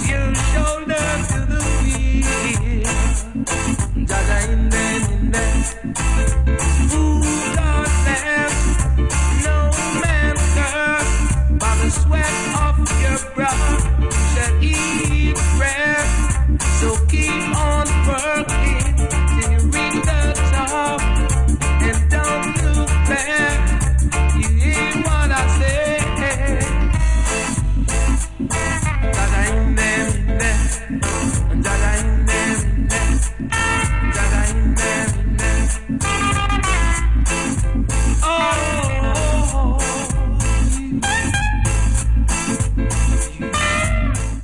your shoulder to the wheel. Jaja in there. Ooh, God left no man curse by the sweat of your